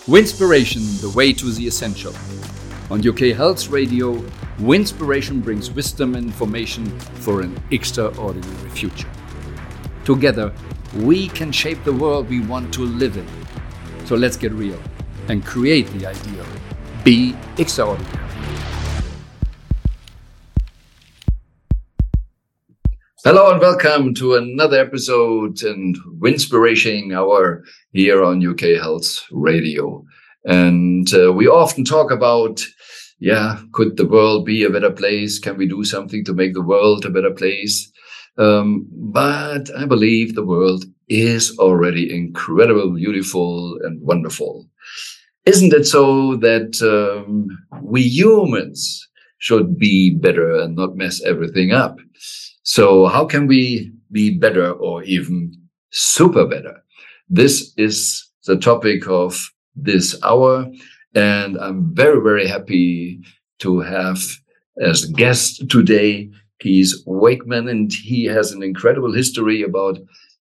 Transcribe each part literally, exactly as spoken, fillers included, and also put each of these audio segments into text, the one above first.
Winspiration, the way to the essential. On U K Health Radio, Winspiration brings wisdom and information for an extraordinary future. Together, we can shape the world we want to live in. So let's get real and create the ideal. Be extraordinary. Hello and welcome to another episode in Winspiration Hour here on U K Health Radio. And uh, we often talk about, yeah, could the world be a better place? Can we do something to make the world a better place? Um, but I believe the world is already incredible, beautiful, and wonderful. Isn't it so that um, we humans should be better and not mess everything up? So how can we be better or even super better? This is the topic of this hour. And I'm very, very happy to have as guest today, Kees Wakeman. And he has an incredible history about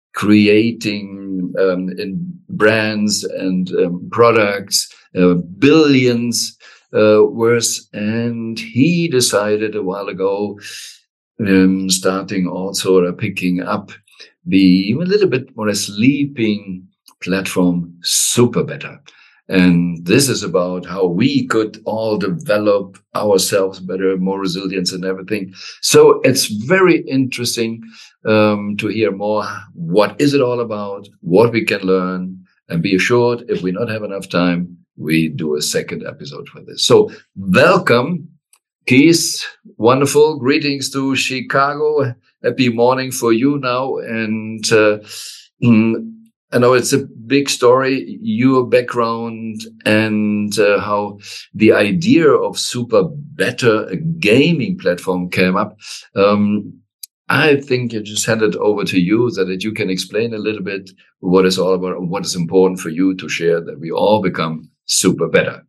creating um, in brands and um, products, uh, billions uh, worth. And he decided a while ago, Um, starting also uh, picking up the a little bit more sleeping platform SuperBetter. And this is about how we could all develop ourselves better, more resilience and everything. So it's very interesting um, to hear more. What is it all about? What we can learn? And be assured, if we not have enough time, we do a second episode for this. So welcome, Kees, wonderful. Greetings to Chicago. Happy morning for you now. And uh, I know it's a big story, your background and uh, how the idea of SuperBetter, a gaming platform, came up. Um, I think I just hand it over to you so that you can explain a little bit what it's all about and what is important for you to share that we all become super better.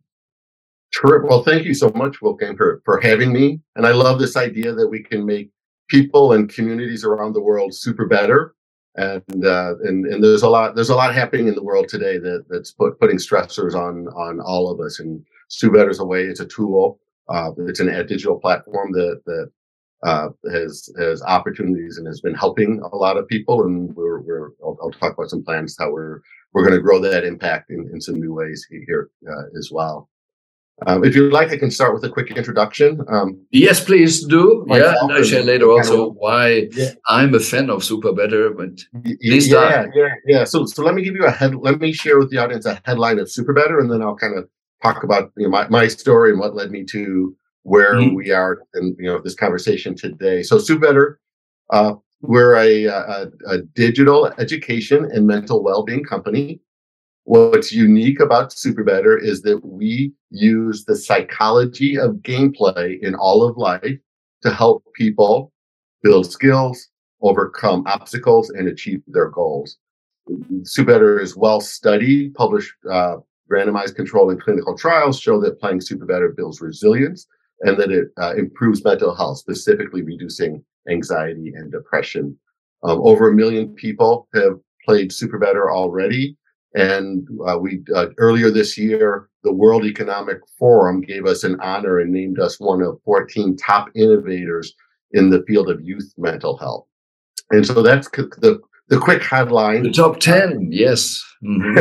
Sure. Well, thank you so much, Wolfgang, for, for having me. And I love this idea that we can make people and communities around the world super better. And uh, and and there's a lot there's a lot happening in the world today that that's put, putting stressors on on all of us. And SuperBetter is a way. It's a tool. Uh, it's an a digital platform that that uh, has has opportunities and has been helping a lot of people. And we're we're I'll, I'll talk about some plans how we're we're going to grow that impact in, in some new ways here uh, as well. Um, if you'd like, I can start with a quick introduction. Um, yes, please do. Yeah, and I share later also why yeah. I'm a fan of SuperBetter. But please yeah, start. yeah, yeah. So, so let me give you a head. Let me share with the audience a headline of SuperBetter, and then I'll kind of talk about you know, my my story and what led me to where mm-hmm. we are in you know this conversation today. So, SuperBetter, uh, we're a, a a digital education and mental well-being company. What's unique about SuperBetter is that we use the psychology of gameplay in all of life to help people build skills, overcome obstacles, and achieve their goals. SuperBetter is well studied, published, uh, randomized controlled and clinical trials show that playing SuperBetter builds resilience and that it uh, improves mental health, specifically reducing anxiety and depression. Um, over a million people have played SuperBetter already. And uh, we uh, earlier this year, the World Economic Forum gave us an honor and named us one of fourteen top innovators in the field of youth mental health. And so that's c- the the quick headline. The top ten, yes. Mm-hmm.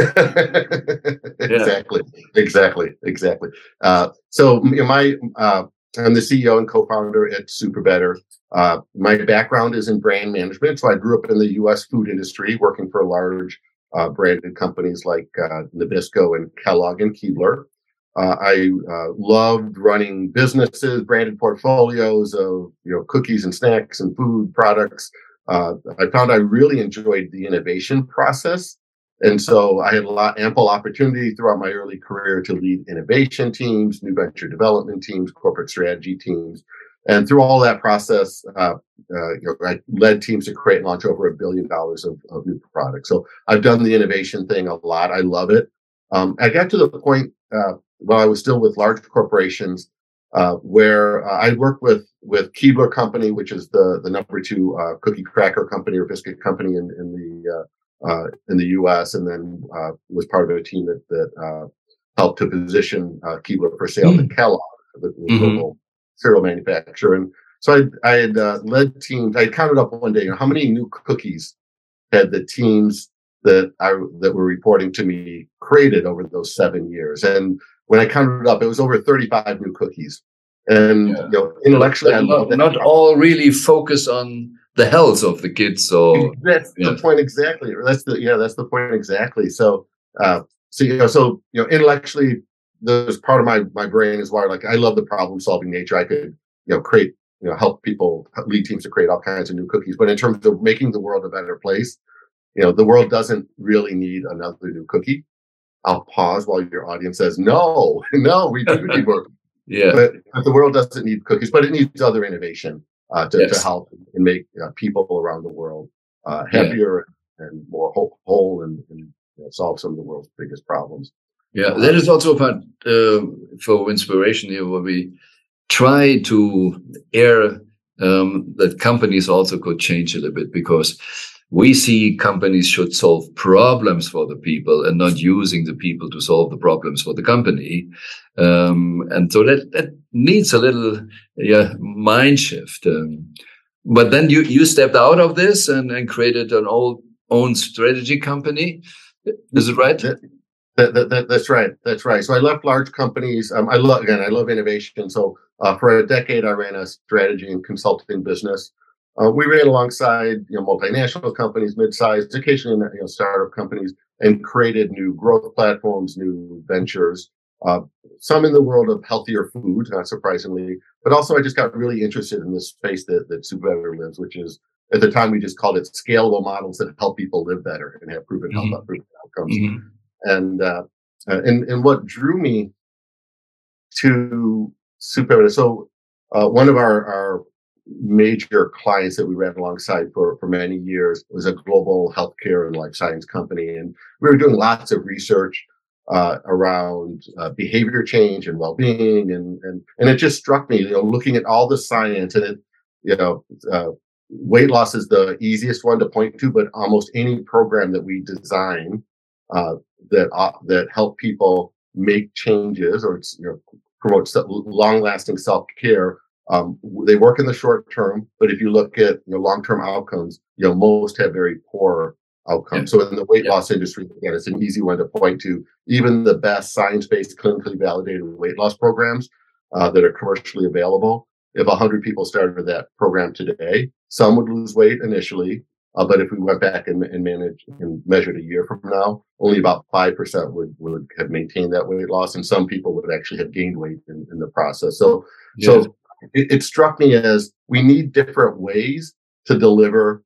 exactly, yeah. exactly, exactly. Uh, so my uh, I'm the C E O and co-founder at SuperBetter. Uh, my background is in brand management, so I grew up in the U S food industry, working for large Uh, branded companies like uh, Nabisco and Kellogg and Keebler. Uh, I uh, loved running businesses, branded portfolios of you know cookies and snacks and food products. Uh, I found I really enjoyed the innovation process, and so I had a lot ample opportunity throughout my early career to lead innovation teams, new venture development teams, corporate strategy teams. And through all that process, uh, uh, you know, I led teams to create and launch over a billion dollars of, of new products. So I've done the innovation thing a lot. I love it. Um, I got to the point uh, while I was still with large corporations uh, where uh, I worked with with Keebler Company, which is the the number two uh, cookie cracker company or biscuit company in in the uh, uh, in the U S, and then uh, was part of a team that that uh, helped to position uh, Keebler for sale mm. to Kellogg, the mm-hmm. global cereal manufacturer. And so I, I had uh, led teams. I counted up one day, you know, how many new cookies had the teams that I that were reporting to me created over those seven years. And when I counted it up, it was over thirty-five new cookies. And yeah. you know, intellectually, I not, not all really focus on the health of the kids. So that's yeah. the point exactly. That's the yeah, that's the point exactly. So, uh, so you know, so you know, intellectually, there's part of my my brain is wired like I love the problem solving nature. I could you know create you know help people lead teams to create all kinds of new cookies. But in terms of making the world a better place, you know, the world doesn't really need another new cookie. I'll pause while your audience says, no, no, we do need more. yeah. But, but the world doesn't need cookies, but it needs other innovation uh, to, yes. to help and make uh, people around the world uh, happier yeah. and more whole, whole and, and you know, solve some of the world's biggest problems. Yeah, that is also a part uh, for inspiration here, where we try to air um, that companies also could change a little bit, because we see companies should solve problems for the people and not using the people to solve the problems for the company. Um, and so that, that needs a little yeah, mind shift. Um, but then you, you stepped out of this and, and created an old, own strategy company. Is it right? That, that, that, that's right. That's right. So I left large companies. Um, I love, again, I love innovation. So uh, for a decade, I ran a strategy and consulting business. Uh, we ran alongside, you know, multinational companies, mid-sized, occasionally, you know, startup companies, and created new growth platforms, new ventures. Uh, some in the world of healthier food, not surprisingly, but also I just got really interested in this space that that Superbetter lives, which is at the time we just called it scalable models that help people live better and have proven mm-hmm. health proven outcomes. Mm-hmm. And uh, and and what drew me to Superbetter, so uh, one of our our major clients that we ran alongside for, for many years was a global healthcare and life science company. And we were doing lots of research uh, around uh, behavior change and well-being. And, and, and it just struck me, you know, looking at all the science and it, you know, uh, weight loss is the easiest one to point to, but almost any program that we design uh, that, uh, that help people make changes or, you know, promote long-lasting self-care, Um, they work in the short term, but if you look at you know, long-term outcomes, you know, most have very poor outcomes. Yeah. So in the weight yeah. loss industry, again, it's an easy one to point to. Even the best science-based, clinically validated weight loss programs uh, that are commercially available, if one hundred people started that program today, some would lose weight initially, uh, but if we went back and, and managed and measured a year from now, only about five percent would, would have maintained that weight loss, and some people would actually have gained weight in, in the process. So, yes. so It, it struck me as we need different ways to deliver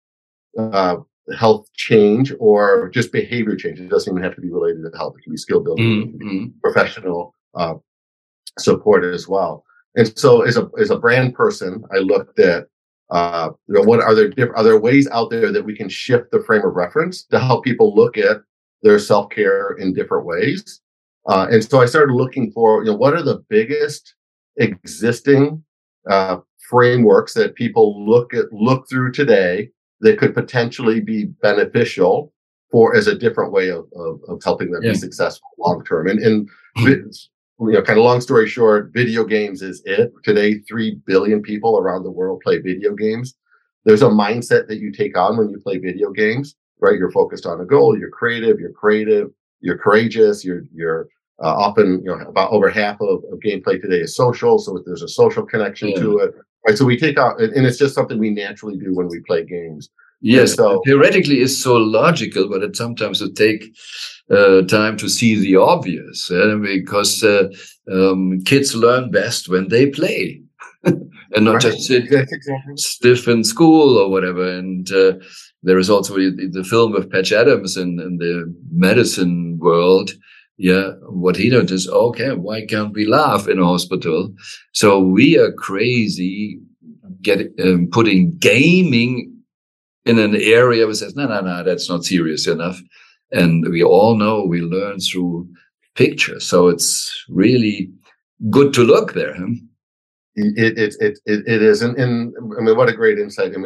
uh, health change or just behavior change. It doesn't even have to be related to health. It can be skill building, mm-hmm. it can be professional uh, support as well. And so, as a as a brand person, I looked at uh, you know, what are there diff- are there ways out there that we can shift the frame of reference to help people look at their self care in different ways. Uh, and so, I started looking for you know what are the biggest existing uh, frameworks that people look at look through today that could potentially be beneficial for as a different way of of, of helping them yeah. be successful long term. And and you know, kind of long story short, video games is it today. Three billion people around the world play video games. There's a mindset that you take on when you play video games, right? You're focused on a goal. You're creative. You're creative. You're courageous. You're you're Uh, often, you know, about over half of, of gameplay today is social, so there's a social connection yeah. to it, right? So we take out, and, and it's just something we naturally do when we play games. Yes, so theoretically it's so logical, but it sometimes it take uh, time to see the obvious, uh, because uh, um, kids learn best when they play, and not right. just sit exactly. stiff in school or whatever. And uh, there is also the film of Patch Adams in, in the medicine world. Yeah, what he does is, okay, why can't we laugh in a hospital? So we are crazy get, um, putting gaming in an area that says, no, no, no, that's not serious enough. And we all know we learn through pictures. So it's really good to look there. Huh? It, it, it, it, it is. And, and I mean, what a great insight. I mean,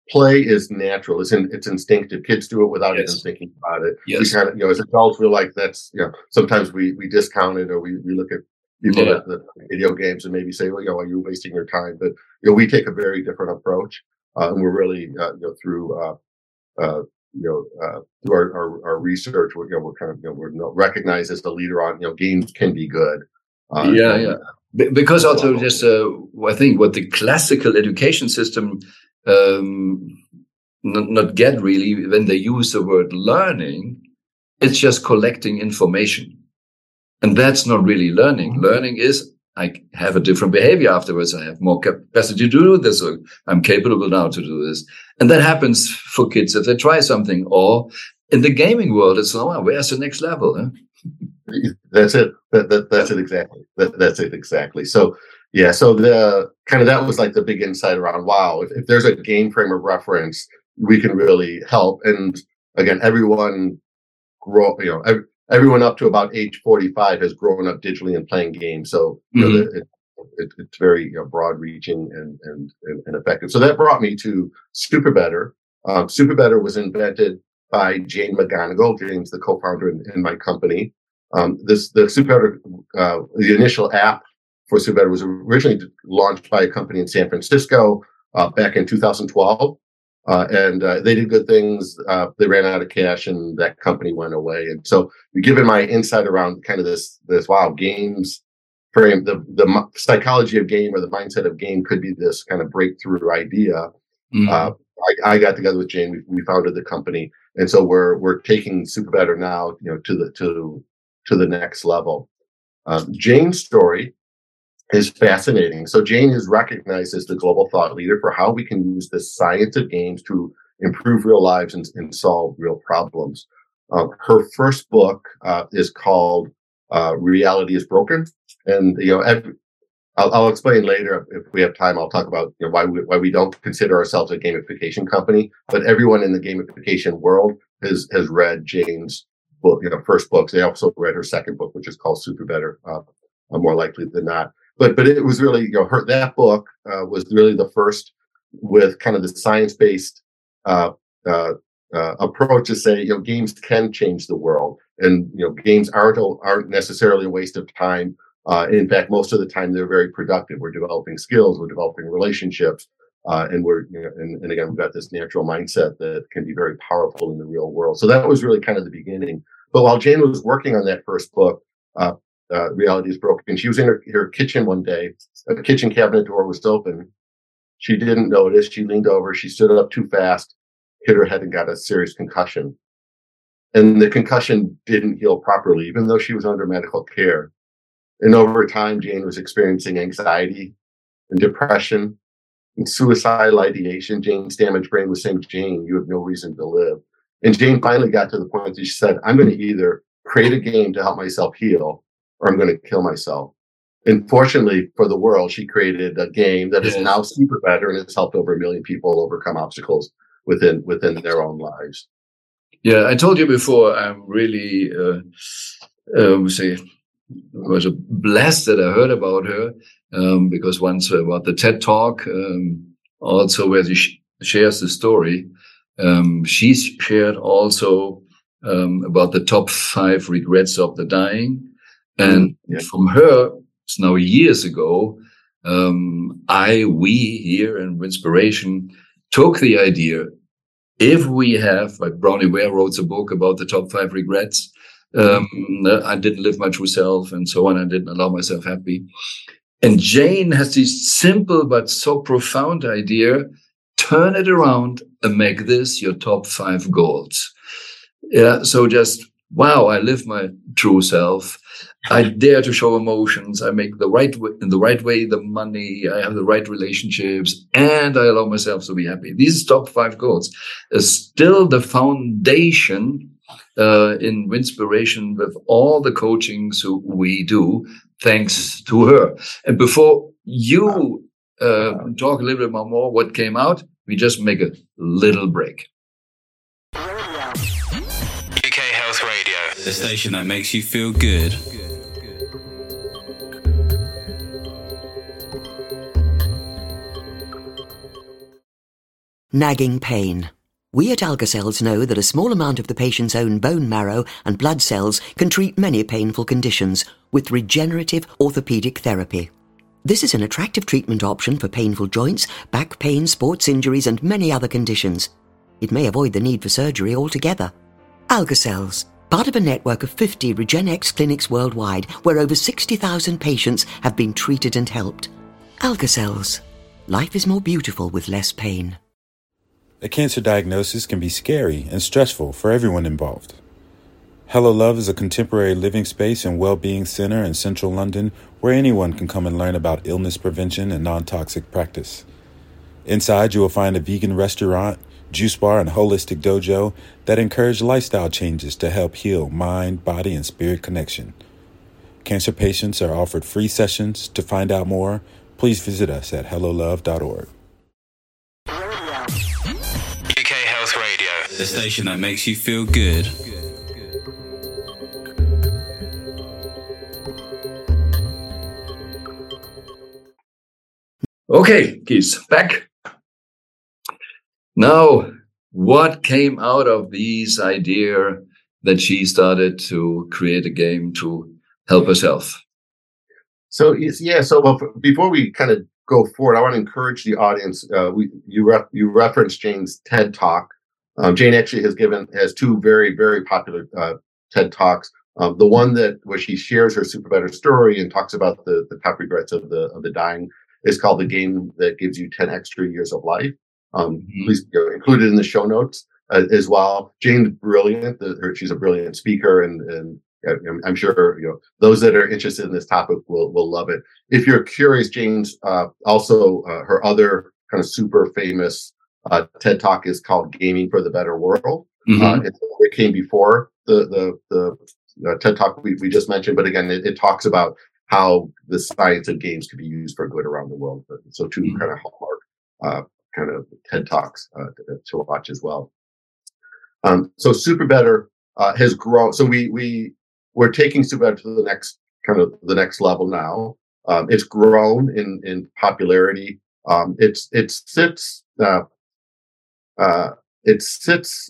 play is natural. It's in, it's instinctive. Kids do it without yes. even thinking about it. Yes. We kind of, you know, as adults, we're like, that's, you know, sometimes we, we discount it, or we, we look at people yeah. that, that video games and maybe say, well, you know, are you wasting your time? But, you know, we take a very different approach. Uh, and we're really, uh, you know, through, uh, uh, you know, uh, through our, our, our research, we're, you know, we're kind of, you know, we're recognized as the leader on, you know, games can be good. Uh, yeah, yeah. B- because also just, uh, I think what the classical education system, um, not, not get really when they use the word learning, it's just collecting information. And that's not really learning. Mm-hmm. Learning is, I have a different behavior afterwards. I have more capacity to do this. Or I'm capable now to do this. And that happens for kids if they try something. Or in the gaming world, it's, oh, where's the next level? Huh? That's it. That, that, that's it exactly. That, that's it exactly. So, yeah, so the kind of that was like the big insight around, wow, if, if there's a game frame of reference, we can really help. And again, everyone grow, you know, every, everyone up to about age forty-five has grown up digitally and playing games. So, you mm-hmm. know, the, it, it, it's very, you know, broad reaching and, and, and effective. So that brought me to SuperBetter. Um, SuperBetter was invented by Jane McGonigal. Jane's the co-founder in, in my company. Um, this, the SuperBetter, uh, the initial app for SuperBetter was originally launched by a company in San Francisco, uh, back in two thousand twelve. Uh, and, uh, they did good things. Uh, they ran out of cash and that company went away. And so given my insight around kind of this, this, wow, games frame, the, the psychology of game or the mindset of game could be this kind of breakthrough idea. Mm-hmm. Uh, I, I got together with Jane. We, we founded the company. And so we're, we're taking SuperBetter now, you know, to the, to, to the next level. Um, Jane's story is fascinating. So Jane is recognized as the global thought leader for how we can use the science of games to improve real lives and, and solve real problems. Uh, her first book uh, is called uh, Reality is Broken. And, you know, every, I'll, I'll explain later if we have time. I'll talk about, you know, why we, why we don't consider ourselves a gamification company, but everyone in the gamification world has, has read Jane's book, you know, first books. They also read her second book, which is called SuperBetter, uh, more likely than not. But but it was really, you know, her, that book uh, was really the first with kind of the science-based uh, uh, uh, approach to say, you know, games can change the world, and you know, games aren't aren't necessarily a waste of time. Uh, in fact, most of the time they're very productive. We're developing skills, we're developing relationships, uh, and we're you know, and, and again, we've got this natural mindset that can be very powerful in the real world. So that was really kind of the beginning. But while Jane was working on that first book, uh, Uh, Reality is Broken, she was in her, her kitchen one day. A kitchen cabinet door was open. She didn't notice. She leaned over. She stood up too fast, hit her head, and got a serious concussion. And the concussion didn't heal properly, even though she was under medical care. And over time, Jane was experiencing anxiety and depression and suicidal ideation. Jane's damaged brain was saying, Jane, you have no reason to live. And Jane finally got to the point that she said, I'm going to either create a game to help myself heal, or I'm going to kill myself. And fortunately for the world, she created a game that yes. is now SuperBetter, and it's helped over a million people overcome obstacles within within their own lives. Yeah, I told you before, I'm really, uh, um, say, was blessed that I heard about her, um, because once about the TED Talk, um, also where she sh- shares the story, um, she's shared also um, about the top five regrets of the dying. And yeah. from her, it's now years ago, um, I, we here in Winspiration took the idea, if we have, like Bronnie Ware wrote a book about the top five regrets, um, I didn't live my true self and so on, I didn't allow myself happy. And Jane has this simple but so profound idea, turn it around and make this your top five goals. Yeah, so just, wow, I live my true self. I dare to show emotions. I make the right way, in the right way the money. I have the right relationships, and I allow myself to be happy. These top five goals is still the foundation uh, in Winspiration with all the coachings we do, thanks to her. And before you uh, talk a little bit more what came out, we just make a little break. U K Health Radio, the station that makes you feel good. Nagging pain. We at AlgaCells know that a small amount of the patient's own bone marrow and blood cells can treat many painful conditions with regenerative orthopedic therapy. This is an attractive treatment option for painful joints, back pain, sports injuries, and many other conditions. It may avoid the need for surgery altogether. AlgaCells, part of a network of fifty RegenX clinics worldwide, where over sixty thousand patients have been treated and helped. AlgaCells. Life is more beautiful with less pain. A cancer diagnosis can be scary and stressful for everyone involved. Hello Love is a contemporary living space and well-being center in central London where anyone can come and learn about illness prevention and non-toxic practice. Inside, you will find a vegan restaurant, juice bar, and holistic dojo that encourage lifestyle changes to help heal mind, body, and spirit connection. Cancer patients are offered free sessions. To find out more, please visit us at hello love dot org. U K Health Radio, the station that makes you feel good. Okay, Keith, back. Now, what came out of this idea that she started to create a game to help herself? So, yeah, so well, before we kind of go forward, I want to encourage the audience. Uh, we you ref, you referenced Jane's TED Talk. Um, Jane actually has given has two very very popular uh, TED Talks. Um, the one that where she shares her super better story and talks about the the top regrets of the of the dying is called The Game That Gives You ten Extra Years of Life. Um, mm-hmm. Please you know, include it in the show notes uh, as well. Jane's brilliant. The, her, she's a brilliant speaker, and and I'm sure you know those that are interested in this topic will will love it. If you're curious, Jane's uh, also uh, her other kind of super famous uh, TED Talk is called Gaming for the Better World. Mm-hmm. Uh, it, it came before the the the uh, TED Talk we, we just mentioned, but again, it, it talks about how the science of games can be used for good around the world. So two mm-hmm. kind of hallmark uh, kind of TED Talks uh, to, to watch as well. Um, so Super Better uh, has grown. So we we we're taking Super Better to the next kind of the next level now. Um, it's grown in in popularity. Um, it's it sits uh, uh, it sits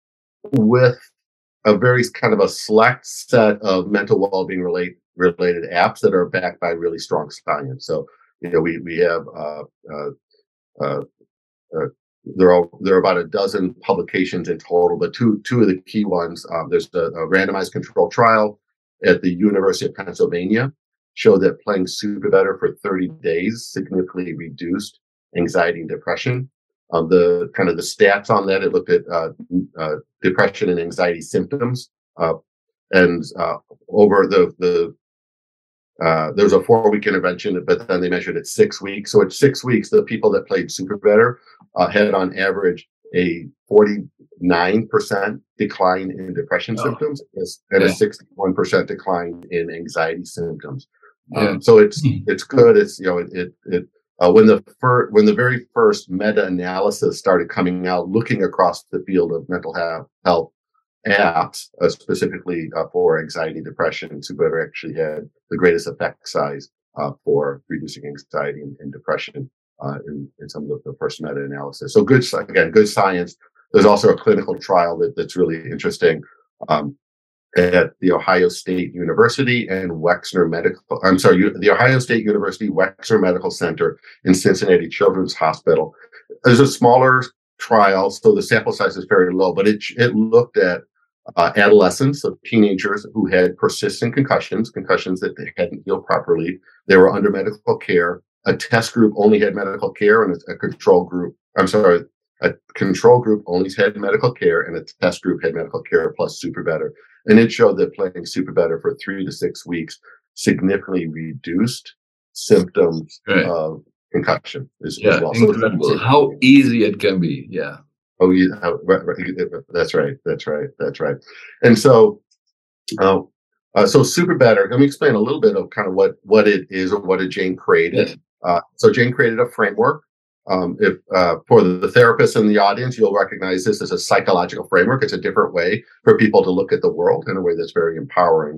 with a very kind of a select set of mental well-being relate, related apps that are backed by really strong science. So, you know, we, we have, uh, uh, uh, uh, there are, there are about a dozen publications in total, but two, two of the key ones, um, there's a, a randomized control trial at the University of Pennsylvania showed that playing Super Better for thirty days significantly reduced anxiety and depression. Um, the kind of the stats on that, it looked at uh, uh, depression and anxiety symptoms, uh, and uh, over the the uh, there was a four week intervention, but then they measured it six weeks. So at six weeks, the people that played Super Better uh, had on average a forty-nine percent decline in depression oh. symptoms and yeah. a sixty-one percent decline in anxiety symptoms. Yeah. Um, so it's mm-hmm. it's good. It's you know it it. it Uh, when the fir- when the very first meta-analysis started coming out, looking across the field of mental ha- health apps, uh, specifically uh, for anxiety, depression, Super Better actually had the greatest effect size uh, for reducing anxiety and, and depression uh, in, in some of the, the first meta-analysis. So good, again, good science. There's also a clinical trial that, that's really interesting. Um, at the Ohio State University and Wexner Medical, I'm sorry, the Ohio State University Wexner Medical Center in Cincinnati Children's Hospital. There's a smaller trial, so the sample size is very low, but it it looked at uh, adolescents, so teenagers who had persistent concussions, concussions that they hadn't healed properly. They were under medical care. A test group only had medical care, and a control group, I'm sorry, a control group only had medical care, and a test group had medical care plus Super Better. And it showed that playing Super Better for three to six weeks significantly reduced symptoms right. of concussion as, yeah, as well. Incredible. So how easy it can be. Yeah. Oh, yeah. Right, right. That's right. That's right. That's right. And so, uh, uh, so Super Better. Let me explain a little bit of kind of what what it is or what did Jane created. Yes. Uh, so Jane created a framework. Um, if uh, for the therapists in the audience, you'll recognize this as a psychological framework. It's a different way for people to look at the world in a way that's very empowering.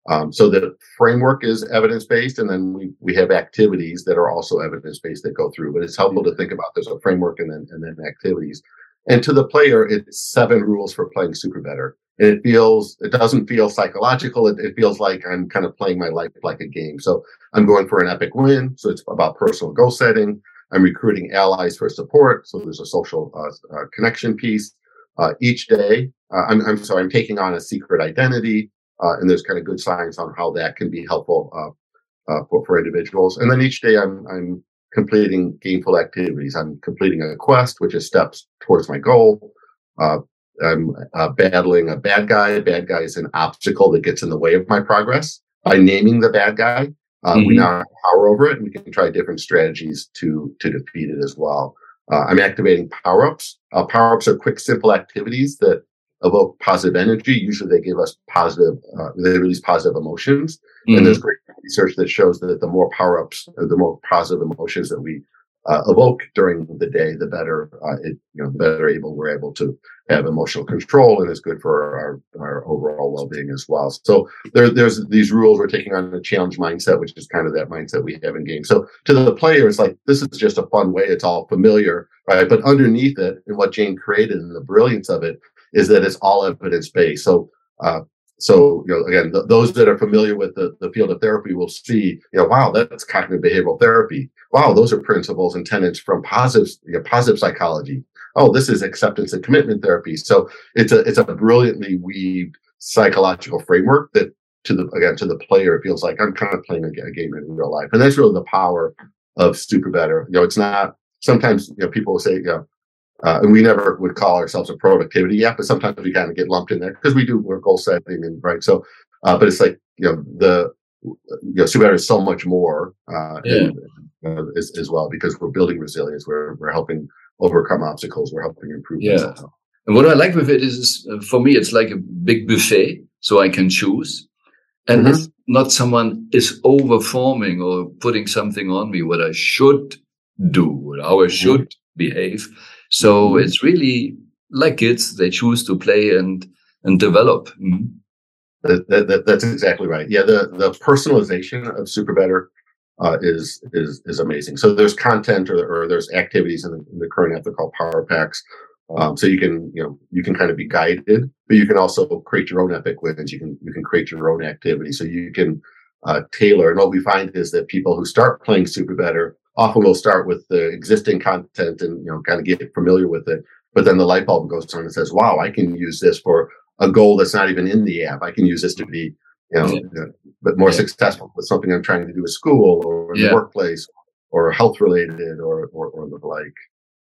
Um, so the framework is evidence-based, and then we we have activities that are also evidence-based that go through. But it's helpful to think about there's a framework and then and then activities. And to the player, it's seven rules for playing Super Better. And it feels, it doesn't feel psychological. It, it feels like I'm kind of playing my life like a game. So I'm going for an epic win. So it's about personal goal setting. I'm recruiting allies for support. So there's a social uh, uh, connection piece. Uh, each day, uh, I'm, I'm sorry, I'm taking on a secret identity. Uh, and there's kind of good science on how that can be helpful uh, uh, for, for individuals. And then each day I'm, I'm completing gainful activities. I'm completing a quest, which is steps towards my goal. Uh, I'm uh, battling a bad guy. Bad guy is an obstacle that gets in the way of my progress. By naming the bad guy, uh, mm-hmm. we now have power over it, and we can try different strategies to to defeat it as well. Uh, I'm activating power-ups. Uh, power-ups are quick, simple activities that evoke positive energy. Usually they give us positive, uh, they release positive emotions. Mm-hmm. And there's great research that shows that the more power-ups, the more positive emotions that we uh, evoke during the day, the better, uh, it, you know, the better able we're able to have emotional control, and is good for our, our overall well-being as well. So there, there's these rules. We're taking on a challenge mindset, which is kind of that mindset we have in games. So to the player, it's like, this is just a fun way. It's all familiar, right? But underneath it, and what Jane created and the brilliance of it is that it's all evidence-based. So, uh, so, you know, again, th- those that are familiar with the, the field of therapy will see, you know, wow, that's cognitive behavioral therapy. Wow, those are principles and tenets from positive, you know, positive psychology. Oh, this is acceptance and commitment therapy. So it's a it's a brilliantly weaved psychological framework that, to the again to the player, it feels like I'm kind of playing a, a game in real life, and that's really the power of Super Better. You know, it's not. Sometimes, you know, people will say, you know, uh, and we never would call ourselves a productivity app, but sometimes we kind of get lumped in there because we do we're goal setting and right. So, uh, but it's like, you know, the you know Super Better is so much more uh, yeah. and, uh, as, as well, because we're building resilience. We're we're helping overcome obstacles. We're helping improve. Yeah. And what I like with it is, uh, for me, it's like a big buffet, so I can choose. And mm-hmm. it's not someone is overforming or putting something on me what I should do, how I should mm-hmm. behave. So mm-hmm. it's really like kids, they choose to play and, and develop. Mm-hmm. That, that, that, that's exactly right. Yeah. The, the personalization of Super Better Uh, is is is amazing. So there's content or, or there's activities in the, in the current app they're called Power Packs. Um, so you can you know you can kind of be guided, but you can also create your own epic wins. You can you can create your own activity. So you can uh, tailor. And what we find is that people who start playing Super Better often will start with the existing content and you know kind of get familiar with it. But then the light bulb goes on and says, "Wow, I can use this for a goal that's not even in the app. I can use this to be." You know, yeah. but more yeah. successful with something I'm trying to do at school or in yeah. the workplace or health related or, or, or the like.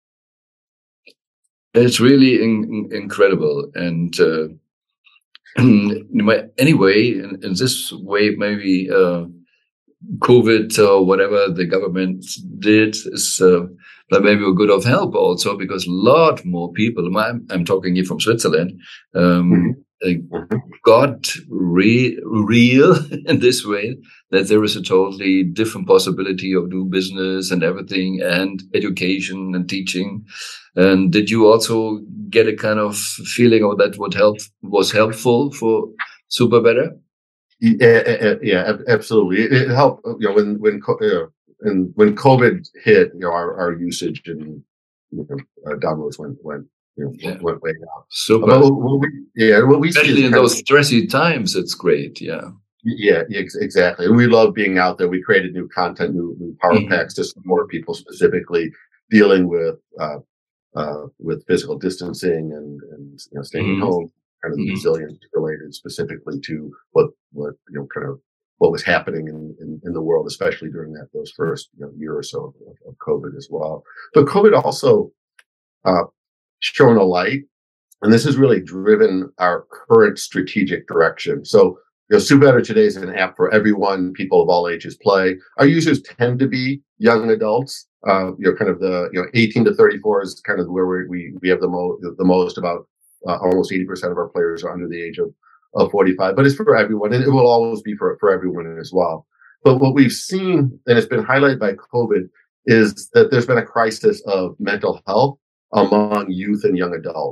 It's really in, incredible. And uh, anyway, in, in this way, maybe uh, COVID or whatever the government did is uh, maybe a good of help also, because a lot more people, I'm, I'm talking here from Switzerland, um, mm-hmm. Uh, got re- real in this way that there is a totally different possibility of doing business and everything and education and teaching. And did you also get a kind of feeling of that what help was helpful for Super Better? Yeah, yeah, absolutely. It, it helped. You know, when when uh, and when COVID hit, you know, our, our usage and you know, our downloads went went. You know, yeah. went way down. Super. But what we, yeah, what we especially in those of, stressy times, it's great. Yeah. Yeah, exactly. And we love being out there. We created new content, new, new power mm-hmm. packs to support people specifically dealing with uh, uh, with physical distancing and, and you know, staying mm-hmm. at home, kind of mm-hmm. resilience related specifically to what what you know kind of what was happening in, in, in the world, especially during that those first you know, year or so of, of COVID as well. But COVID also uh, shown a light, and this has really driven our current strategic direction. So, you know, Super Better today is an app for everyone. People of all ages play. Our users tend to be young adults. Uh, you know, kind of the you know eighteen to thirty-four is kind of where we we, we have the most the most. About uh, almost eighty percent of our players are under the age of of forty-five. But it's for everyone, and it will always be for for everyone as well. But what we've seen, and it's been highlighted by COVID, is that there's been a crisis of mental health among youth and young adults.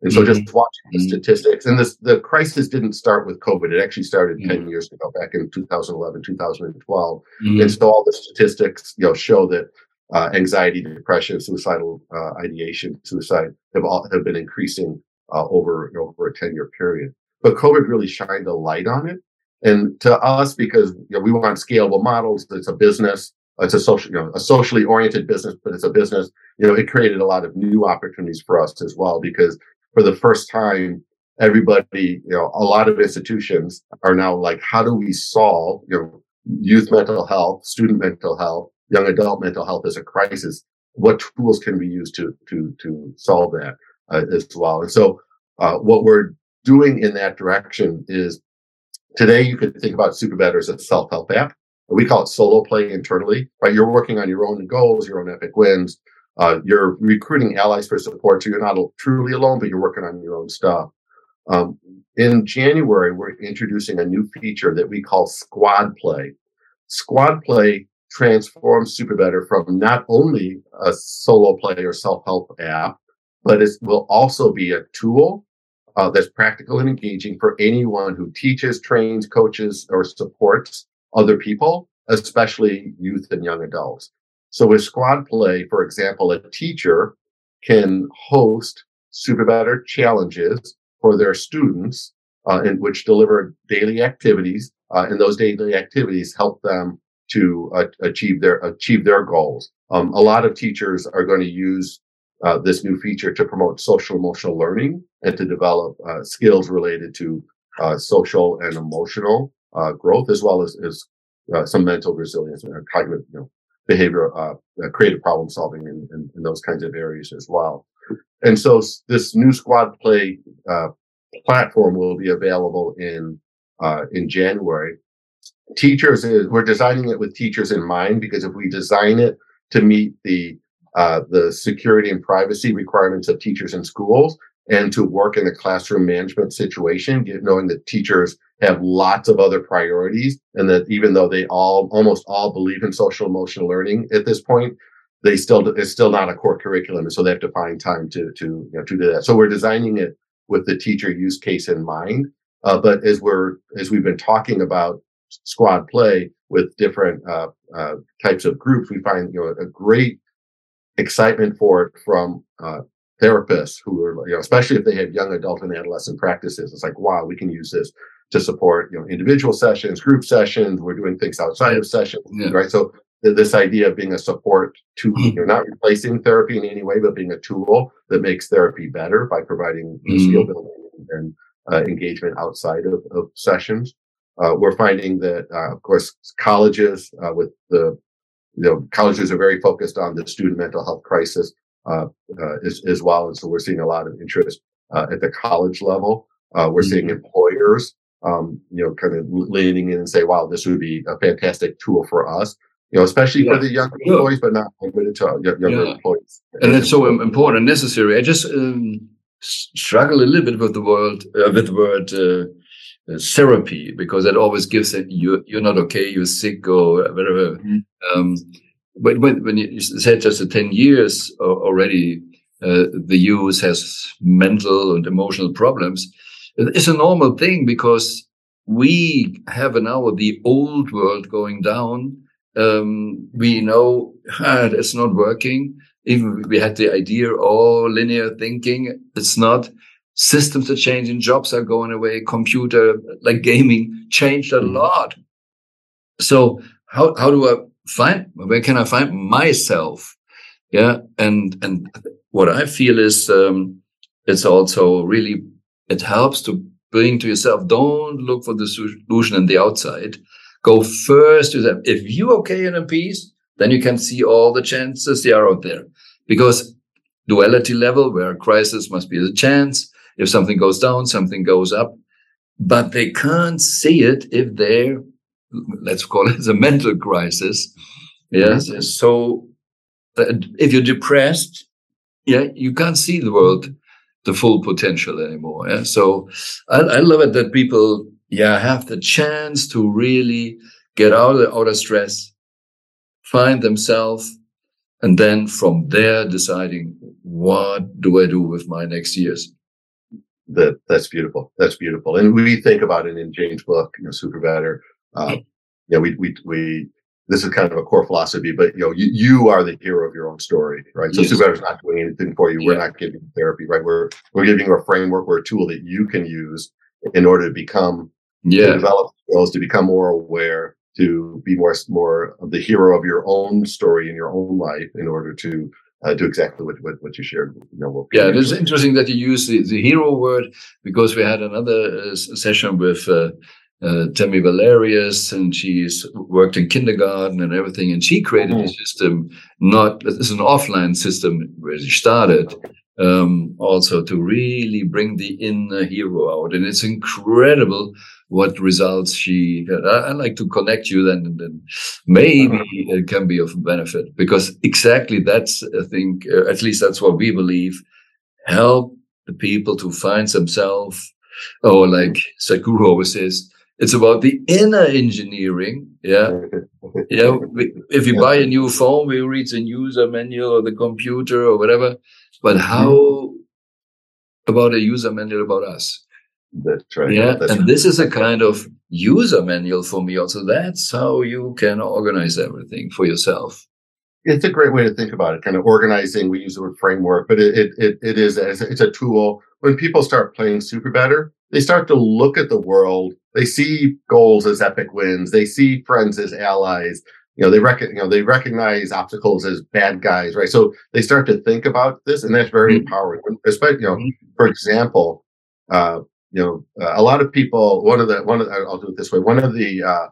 And so mm-hmm. just watching the statistics, and this, the crisis didn't start with COVID. It actually started mm-hmm. ten years ago, back in two thousand eleven, two thousand twelve. Mm-hmm. And so all the statistics, you know, show that uh, anxiety, depression, suicidal uh, ideation, suicide have all have been increasing uh, over, you know, over a ten-year period. But COVID really shined a light on it. And to us, because you know, we want scalable models, it's a business, it's a social, you know, a socially oriented business, but it's a business, you know, it created a lot of new opportunities for us as well, because for the first time, everybody, you know, a lot of institutions are now like, how do we solve, you know, youth mental health, student mental health, young adult mental health as a crisis? What tools can we use to to to solve that uh, as well? And so, uh, what we're doing in that direction is, today you could think about Superbetter as a self-help app. We call it solo play internally, right? You're working on your own goals, your own epic wins. Uh, you're recruiting allies for support, so you're not truly alone, but you're working on your own stuff. Um, in January, we're introducing a new feature that we call Squad Play. Squad Play transforms Superbetter from not only a solo play or self-help app, but it will also be a tool uh, that's practical and engaging for anyone who teaches, trains, coaches, or supports other people, especially youth and young adults. So with Squad Play, for example, a teacher can host Superbetter challenges for their students, uh, in which deliver daily activities, uh, and those daily activities help them to uh, achieve their achieve their goals. Um, a lot of teachers are going to use uh, this new feature to promote social emotional learning and to develop uh, skills related to uh, social and emotional uh, growth, as well as, as uh, some mental resilience and cognitive, you know, behavior, uh, uh, creative problem solving, and, and, and those kinds of areas as well. And so this new Squad Play uh, platform will be available in uh, in January. Teachers, is, we're designing it with teachers in mind, because if we design it to meet the uh, the security and privacy requirements of teachers in schools, and to work in a classroom management situation, knowing that teachers have lots of other priorities, and that even though they all, almost all believe in social emotional learning at this point, they still, it's still not a core curriculum. And so they have to find time to, to, you know, to do that. So we're designing it with the teacher use case in mind. Uh, but as we're, as we've been talking about Squad Play with different, uh, uh, types of groups, we find, you know, a great excitement for it from, uh, therapists who are, you know, especially if they have young adult and adolescent practices. It's like, wow, we can use this to support, you know, individual sessions, group sessions. We're doing things outside of sessions, yeah. Right? So th- this idea of being a support tool, mm-hmm. you're not replacing therapy in any way, but being a tool that makes therapy better by providing mm-hmm. skill building and uh, engagement outside of, of sessions. Uh, we're finding that, uh, of course, colleges uh, with the, you know, colleges are very focused on the student mental health crisis. Uh, uh, as, as well. And so we're seeing a lot of interest, uh, at the college level. Uh, we're mm-hmm. seeing employers, um, you know, kind of leaning in and say, wow, this would be a fantastic tool for us, you know, especially yeah. for the younger yeah. employees, but not limited to younger yeah. employees. And it's so important and necessary. I just, um, struggle a little bit with the word, uh, with the word, uh, uh, therapy, because it always gives it, you, you're not okay, you're sick or whatever. Mm-hmm. Um, But when, when you said just the ten years already, uh, the youth has mental and emotional problems, it's a normal thing, because we have now the old world going down. Um, we know ah, it's not working. Even we had the idea, oh, linear thinking, it's not. Systems are changing, jobs are going away, computer, like gaming, changed a lot. So how, how do I find, where can I find myself? Yeah. And, and what I feel is, um, it's also really, it helps to bring to yourself. Don't look for the solution on the outside. Go first to them. If you're okay and in peace, then you can see all the chances they are out there, because duality level, where a crisis must be a chance. If something goes down, something goes up, but they can't see it if they're, let's call it a mental crisis. Yes. Mm-hmm. So uh, if you're depressed, yeah, you can't see the world, the full potential anymore. Yeah. So I, I love it that people, yeah, have the chance to really get out of the outer stress, find themselves, and then from there deciding, what do I do with my next years? that that's beautiful. That's beautiful. And we think about it in Jane's book, you know, Super Better. Uh, you know, we we we. This is kind of a core philosophy, but you know, you, you are the hero of your own story, right? So Yes. Super Better is not doing anything for you. Yeah. We're not giving you therapy, right? We're we're giving you a framework or a tool that you can use in order to become, Yeah. to develop skills, to become more aware, to be more more of the hero of your own story in your own life, in order to uh, do exactly what, what what you shared. You know, what Yeah, it is interesting that you use the, the hero word, because we had another uh, session with uh, uh, Tammy Valerius, and she's worked in kindergarten and everything, and she created mm-hmm. a system. Not it's an offline system where she started, um, also to really bring the inner hero out, and it's incredible what results she had. I, I like to connect you then, and then maybe uh-huh. it can be of benefit, because exactly that's, I think, uh, at least that's what we believe, help the people to find themselves, or like Sadhguru always says, it's about the inner engineering. Yeah. Yeah. If you buy a new phone, we read the user manual or the computer or whatever, but how about a user manual about us? That's right. Yeah, That's and right. this is a kind of user manual for me also. That's how you can organize everything for yourself. It's a great way to think about it, kind of organizing. We use the word framework, but it it it, it is it's a, it's a tool. When people start playing Super Better, they start to look at the world. They see goals as epic wins. They see friends as allies. You know, they rec- you know, they recognize obstacles as bad guys, right? So they start to think about this, and that's very mm-hmm. empowering. Especially, you know, mm-hmm. for example, uh, you know, uh, a lot of people. One of the one of the, I'll do it this way. One of the uh,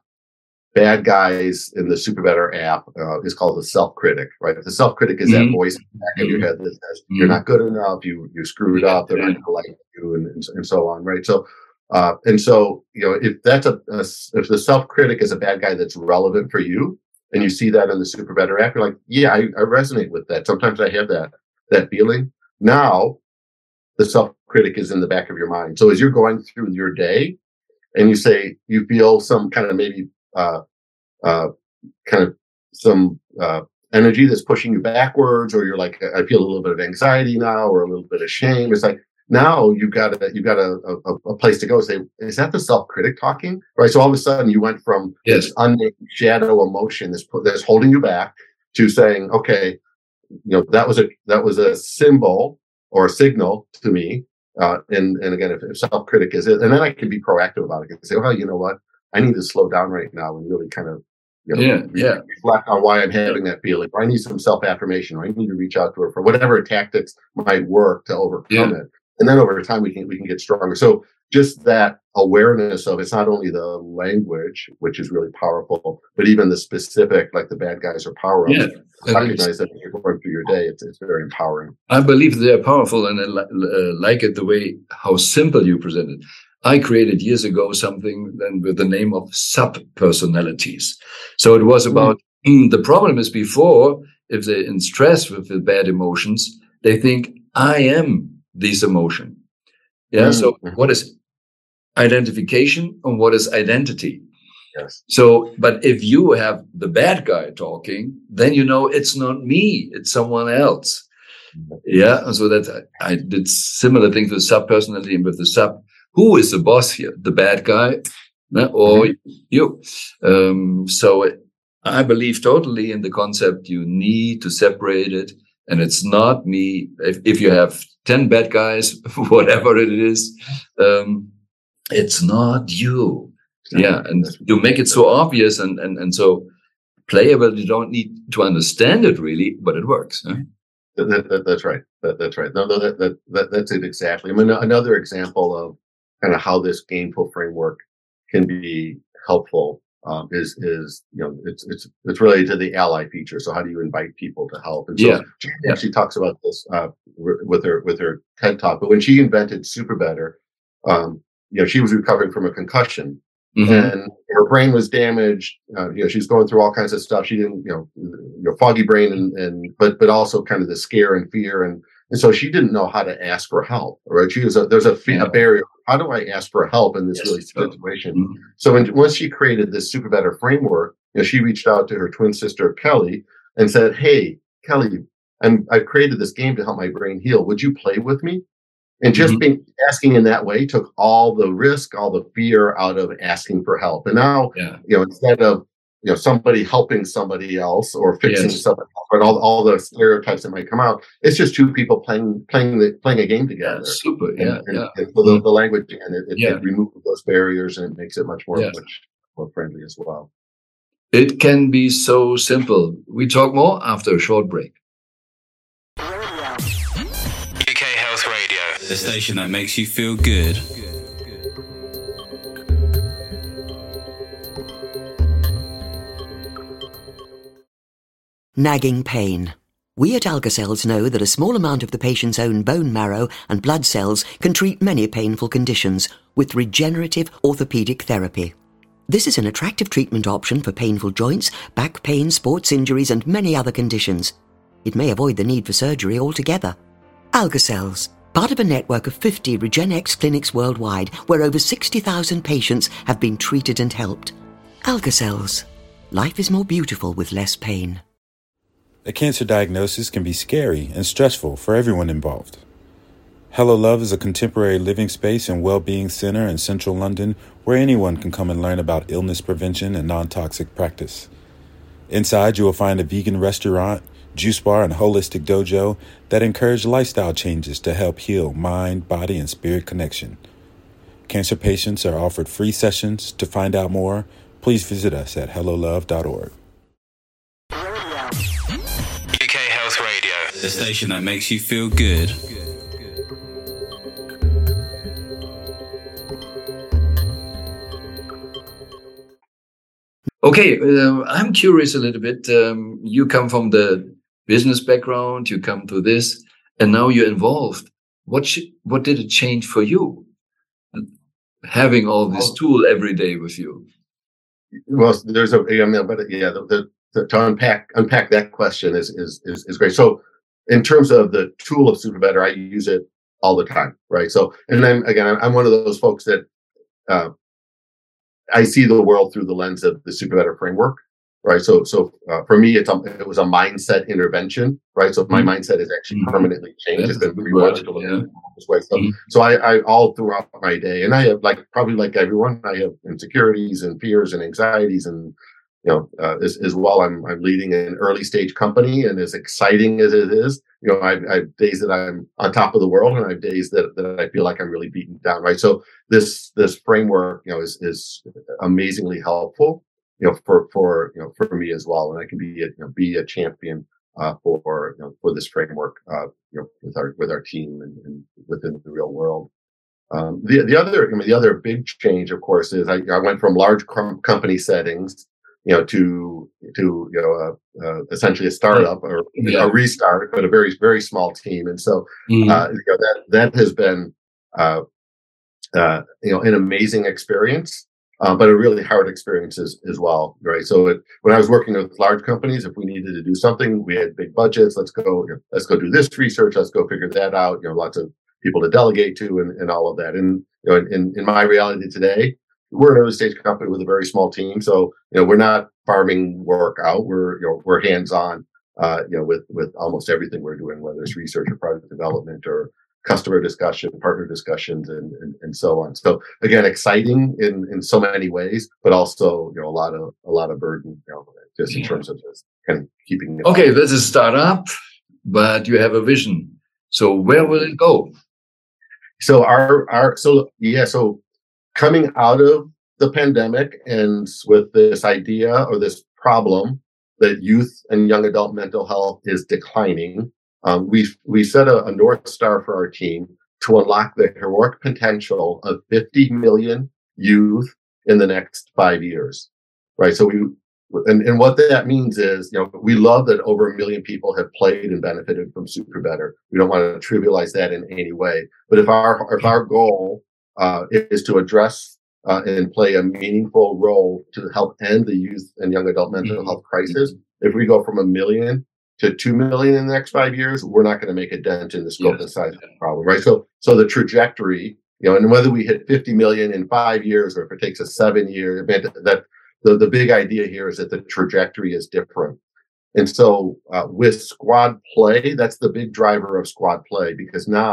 bad guys in the Super Better app uh, is called the self-critic, right? The self-critic is mm-hmm. that voice in the back of your head that says mm-hmm. you're not good enough, you you screwed up, they're not going to like you, and, and and so on, right? So. Uh, and so, you know, if that's a, a if the self-critic is a bad guy that's relevant for you, and you see that in the Super Better app, you're like, yeah, I, I resonate with that. Sometimes I have that that feeling. Now, the self-critic is in the back of your mind. So as you're going through your day, and you say you feel some kind of maybe uh, uh, kind of some uh, energy that's pushing you backwards, or you're like, I feel a little bit of anxiety now, or a little bit of shame. It's like, now you've got a you've got a, a, a place to go. Say, is that the self-critic talking? Right. So all of a sudden you went from yes. this unnamed shadow emotion that's that's holding you back to saying, okay, you know, that was a that was a symbol or a signal to me. Uh, and and again, if, if self-critic is it, and then I can be proactive about it and say, well, you know what, I need to slow down right now and really kind of you know, yeah, yeah. reflect on why I'm having that feeling. Or I need some self-affirmation, or I need to reach out to her for whatever tactics might work to overcome yeah. it. And then over time, we can we can get stronger. So just that awareness of it's not only the language, which is really powerful, but even the specific, like the bad guys or power ups. Yeah, recognize that as you're going through your day. It's it's very empowering. I believe they're powerful, and I uh, like it the way how simple you present it. I created years ago something then with the name of sub-personalities. So it was about mm. mm, the problem is before, if they're in stress with the bad emotions, they think I am this emotion. Yeah. Mm-hmm. So what is identification and what is identity? Yes. So, but if you have the bad guy talking, then you know it's not me, it's someone else. Mm-hmm. Yeah. And so that I, I did similar things with sub-personality and with the sub. Who is the boss here? The bad guy or mm-hmm. you? Um, so I believe totally in the concept. You need to separate it. And it's not me. If, if you have ten bad guys, whatever it is, um, it's not you. Yeah. And you make it so obvious and, and, and so playable. You don't need to understand it really, but it works. Huh? That, that, that, that's right. That, that's right. No, no, that, that, that, that's it exactly. I mean, another example of kind of how this gameful framework can be helpful um, is, is, you know, it's, it's, it's related to the ally feature. So how do you invite people to help? And so yeah. she actually yeah. talks about this uh, with her, with her TED Talk. But when she invented Super Better, um, you know, she was recovering from a concussion mm-hmm. and her brain was damaged. Uh, you know, she's going through all kinds of stuff. She didn't, you know, you know, foggy brain and, and, but, but also kind of the scare and fear. And, and so she didn't know how to ask for help, right? She was a, there's a, a barrier. How do I ask for help in this yes. really situation? Mm-hmm. So when, once she created this Super Better framework, you know, she reached out to her twin sister, Kelly, and said, hey, Kelly, I'm, I've created this game to help my brain heal. Would you play with me? And just Mhm. being asking in that way took all the risk, all the fear out of asking for help. And now, Yeah. you know, instead of you know somebody helping somebody else or fixing Yes. somebody else, and all all the stereotypes that might come out, it's just two people playing playing the playing a game Yeah. together. Super. And, Yeah. and, Yeah. and so the, Mhm. the language and it, it, Yeah. it removes those barriers and it makes it much more Yes. much more friendly as well. It can be so simple. We talk more after a short break. U K Health Radio, the station that makes you feel good. Nagging pain. We at AlgaCells know that a small amount of the patient's own bone marrow and blood cells can treat many painful conditions with regenerative orthopedic therapy. This is an attractive treatment option for painful joints, back pain, sports injuries, and many other conditions. It may avoid the need for surgery altogether. AlgaCells, part of a network of fifty RegenX clinics worldwide where over sixty thousand patients have been treated and helped. AlgaCells. Life is more beautiful with less pain. A cancer diagnosis can be scary and stressful for everyone involved. Hello Love is a contemporary living space and well-being center in central London where anyone can come and learn about illness prevention and non-toxic practice. Inside, you will find a vegan restaurant, juice bar, and holistic dojo that encourage lifestyle changes to help heal mind, body, and spirit connection. Cancer patients are offered free sessions. To find out more, please visit us at hello love dot org. U K Health Radio, the station that makes you feel good. Okay, uh, I'm curious a little bit. Um, you come from the business background, you come to this, and now you're involved. What sh- what did it change for you, having all this tool every day with you? Well, there's a, I mean, but yeah, the, the, the, to unpack unpack that question is, is is is great. So, in terms of the tool of SuperBetter, I use it all the time, right? So, and then again, I'm, I'm one of those folks that uh, I see the world through the lens of the SuperBetter framework, right? So, so uh, for me, it's a, it was a mindset intervention, right? So my Mhm. mindset has actually Mhm. permanently changed. That's It's a been good rewired word, to look yeah. at it this way. So, Mhm. so I, I all throughout my day, and I have like probably like everyone, I have insecurities and fears and anxieties, and you know, uh, as, as well, I'm I'm leading an early stage company, and as exciting as it is, you know, I, I have days that I'm on top of the world, and I have days that, that I feel like I'm really beaten down, right? So this this framework, you know, is is amazingly helpful, you know, for for you know for me as well, and I can be a, you know, be a champion uh, for you know for this framework, uh, you know, with our with our team and, and within the real world. Um, the the other I mean, the other big change, of course, is I, I went from large com- company settings, you know, to to you know uh, uh, essentially a startup or Yeah. a restart, but a very very small team, and so Mhm. uh, you know, that that has been uh, uh, you know an amazing experience, uh, but a really hard experience as, as well, right? So it, when I was working with large companies, if we needed to do something, we had big budgets. Let's go, let's go do this research. Let's go figure that out. You know, lots of people to delegate to, and, and all of that. And you know, in, in my reality today, we're an early stage company with a very small team, so you know we're not farming work out. We're you know we're hands on, uh, you know, with with almost everything we're doing, whether it's research or product development or customer discussion, partner discussions, and, and and so on. So again, exciting in in so many ways, but also you know a lot of a lot of burden, you know, just in Yeah. terms of just kind of keeping it. Okay, this is a startup, but you have a vision. So where will it go? So our our so yeah so coming out of the pandemic and with this idea or this problem that youth and young adult mental health is declining, um, we we set a, a North Star for our team to unlock the heroic potential of fifty million youth in the next five years, right? So we and, and what that means is, you know, we love that over a million people have played and benefited from SuperBetter. We don't want to trivialize that in any way. But if our if our goal uh, is to address uh, and play a meaningful role to help end the youth and young adult mental Mhm. health crisis, if we go from a million to two million in the next five years, we're not going to make a dent in the scope Yes. and size of the problem, right? So, so the trajectory, you know, and whether we hit fifty million in five years or if it takes us seven years, that the the big idea here is that the trajectory is different. And so, uh, with squad play, that's the big driver of squad play, because now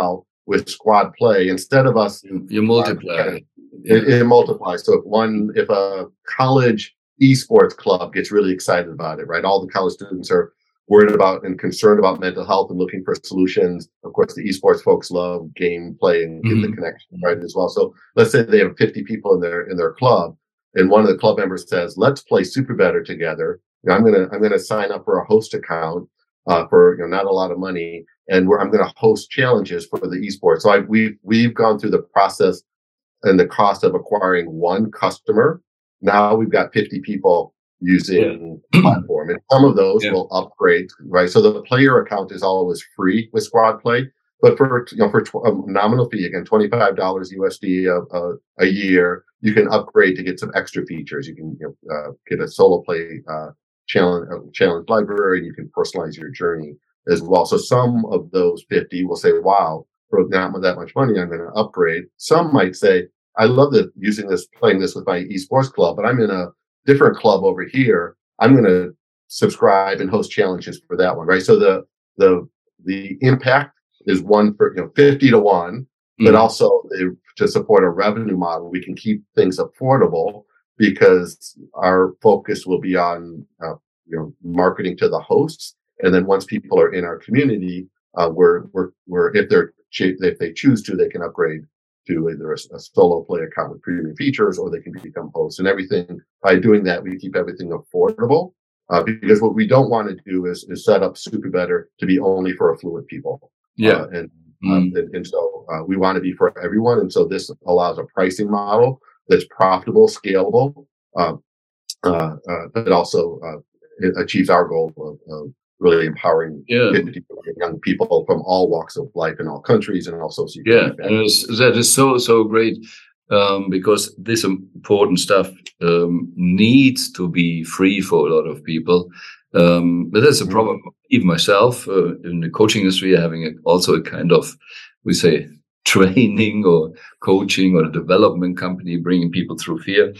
with squad play, instead of us, you, you multiply. Uh, it, it, it multiplies. So if one, if a college esports club gets really excited about it, right? All the college students are worried about and concerned about mental health and looking for solutions. Of course, the esports folks love game play and get mm-hmm. the connection right as well. So let's say they have fifty people in their in their club, and one of the club members says, "Let's play Super Better together. You know, I'm gonna I'm gonna sign up for a host account uh, for you know not a lot of money, and where I'm gonna host challenges for the esports." So I, we've we've gone through the process and the cost of acquiring one customer. Now we've got fifty people using the platform, and some of those yeah. will upgrade, right? So the player account is always free with Squad Play, but for you know for tw- a nominal fee, again twenty-five dollars U S D a, a, a year, you can upgrade to get some extra features. You can you know, uh, get a solo play uh, challenge uh, challenge library, and you can personalize your journey as well. So some of those fifty will say, "Wow, for not that much money, I'm going to upgrade." Some might say, "I love the using this, playing this with my esports club, but I'm in a different club over here. I'm going to subscribe and host challenges for that one," right? So the the the impact is one for you know fifty to one, mm-hmm. but also the, to support a revenue model, we can keep things affordable because our focus will be on uh, you know marketing to the hosts, and then once people are in our community, uh, we're we're we're if they're if they choose to, they can upgrade to either a, a solo play account with premium features, or they can become hosts and everything. By doing that, we keep everything affordable uh, because what we don't want to do is, is set up Super Better to be only for affluent people. Yeah. Uh, and, mm. um, and and so uh, we want to be for everyone. And so this allows a pricing model that's profitable, scalable, uh, uh, uh, but also uh, it achieves our goal of, of really empowering yeah. young people from all walks of life in all countries and also yeah that is so so great um, because this important stuff um, needs to be free for a lot of people, um, but that's a problem. Mm-hmm. Even myself uh, in the coaching industry, having a, also a kind of we say training or coaching or a development company bringing people through fear.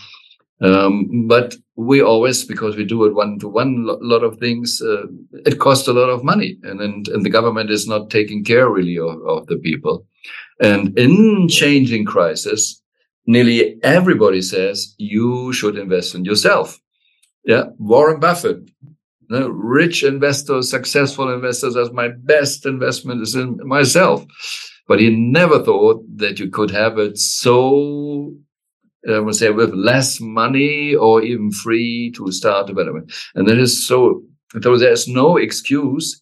Um, but we always, because we do it one to one, a lot of things, uh, it costs a lot of money, and, and and the government is not taking care really of, of the people. And in changing crisis, nearly everybody says you should invest in yourself. Yeah, Warren Buffett, the rich investors, successful investors, as my best investment is in myself. But he never thought that you could have it so. I would say with less money or even free to start development. And that is so, so there's no excuse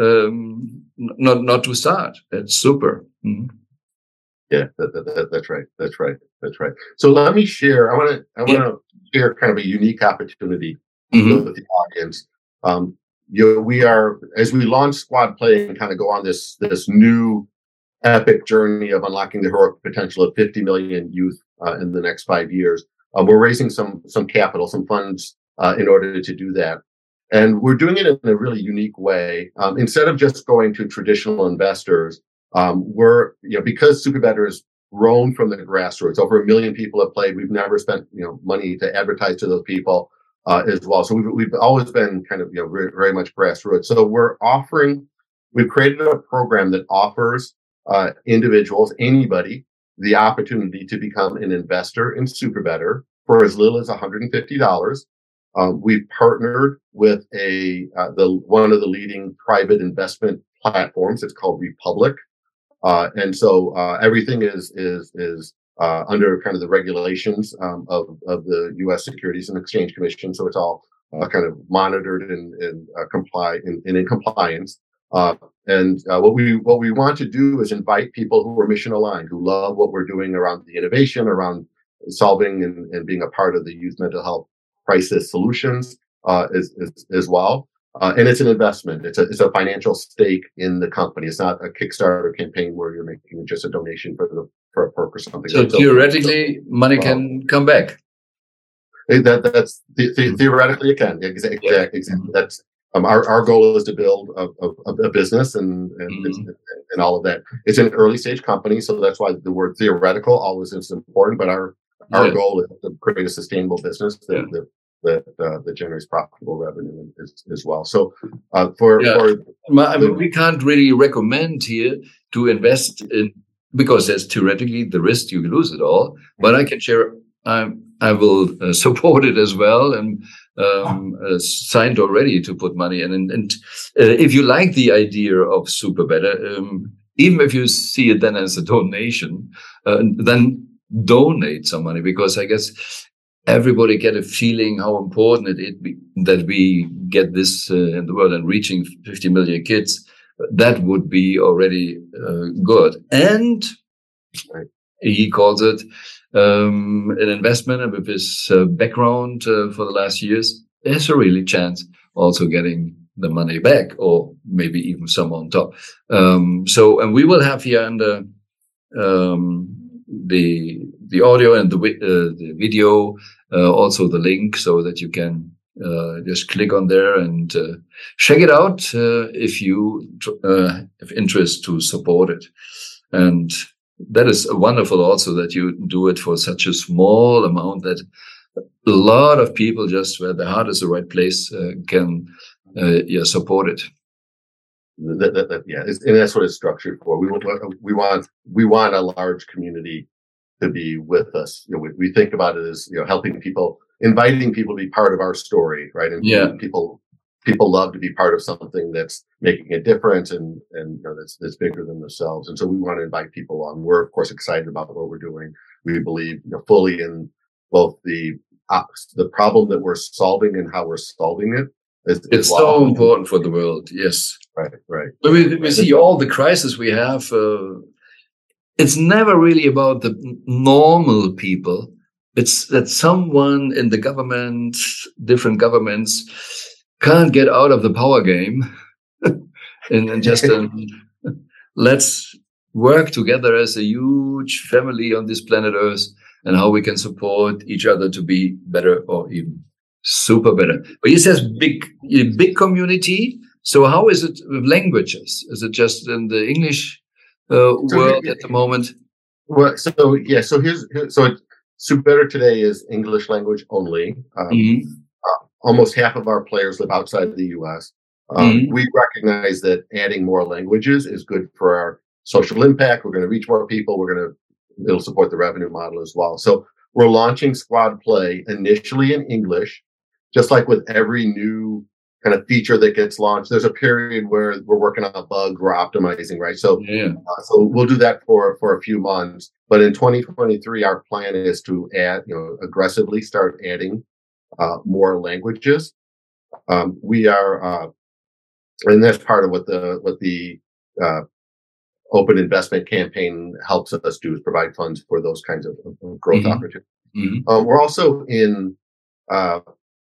um, not not to start. That's super. Mm-hmm. Yeah, that, that, that, that's right. That's right. That's right. So let me share, I want to I want to yeah. share kind of a unique opportunity mm-hmm. with the audience. Um, you know, we are, as we launch Squad Play and kind of go on this this new epic journey of unlocking the heroic potential of fifty million youth Uh, in the next five years. Uh, we're raising some some capital, some funds uh, in order to do that. And we're doing it in a really unique way. Um, instead of just going to traditional investors, um, we're, you know, because Super Better has grown from the grassroots, over a million people have played. We've never spent, you know, money to advertise to those people uh, as well. So we've, we've always been kind of, you know, very, very much grassroots. So we're offering, we've created a program that offers uh, individuals, anybody, the opportunity to become an investor in Super Better for as little as one hundred fifty dollars. Um, we've partnered with a uh, the one of the leading private investment platforms. It's called Republic, uh, and so uh, everything is is is uh, under kind of the regulations um, of of the U S Securities and Exchange Commission. So it's all uh, kind of monitored and, and uh, comply and, and in compliance. Uh, and uh, what we what we want to do is invite people who are mission aligned, who love what we're doing around the innovation, around solving and, and being a part of the youth mental health crisis solutions uh, as, as as well. Uh, and it's an investment. It's a it's a financial stake in the company. It's not a Kickstarter campaign where you're making just a donation for the for a perk or something. So theoretically, so, money can um, come back. That that's the, the, theoretically it can. Exactly. Yeah. Exactly. That's. Um, our, our goal is to build a, a, a business and and, mm-hmm. and all of that. It's an early stage company, so that's why the word theoretical always is important. But our our yeah. goal is to create a sustainable business that yeah. that that, uh, that generates profitable revenue as, as well. So uh, for, yeah. for I mean, we can't really recommend here to invest in because there's theoretically the risk you lose it all, but I can share, I, I will uh, support it as well, and um, uh, signed already to put money in. And, and uh, if you like the idea of Super Better, um, even if you see it then as a donation, uh, then donate some money, because I guess everybody get a feeling how important it is that we get this uh, in the world, and reaching fifty million kids. That would be already uh, good. And he calls it um, an investment, and with his uh, background uh, for the last years, there's a really chance also getting the money back, or maybe even some on top. Um, so, and we will have here in the um, the the audio and the uh, the video, uh, also the link, so that you can uh, just click on there and uh, check it out uh, if you uh, have interest to support it. And that is wonderful also that you do it for such a small amount, that a lot of people, just where their heart is the right place, uh, can uh, yeah support it. That, that, that, yeah, it's, and that's what it's structured for. We want we want we want a large community to be with us. You know, we, we think about it as, you know, helping people, inviting people to be part of our story, right? And yeah, people people love to be part of something that's making a difference, and and you know, that's that's bigger than themselves. And so we want to invite people on. We're of course excited about what we're doing. We believe, you know, fully in both the uh, the problem that we're solving and how we're solving it. As, it's as well. So important for the world. Yes, right, right. But we we see all the crises we have. Uh, it's never really about the normal people. It's that someone in the government, different governments, can't get out of the power game, and, and just um, let's work together as a huge family on this planet Earth, and how we can support each other to be better, or even super better. But he says big, big community. So how is it with languages? Is it just in the English uh, so world here, at the moment? Well, so yeah, so here's so it, Super Better today is English language only. Um, Mm-hmm. uh, almost half of our players live outside the U S. Um, Mm-hmm. We recognize that adding more languages is good for our social impact. We're going to reach more people. We're going to, it'll support the revenue model as well. So we're launching Squad Play initially in English, just like with every new kind of feature that gets launched. There's a period where we're working on a bug, we're optimizing, right? So, Yeah. uh, so we'll do that for, for a few months. But in twenty twenty-three, our plan is to add, you know, aggressively start adding uh, more languages. Um, we are, uh, and that's part of what the what the uh, open investment campaign helps us do, is provide funds for those kinds of, of growth Mm-hmm. opportunities. Mm-hmm. Um, we're also in uh,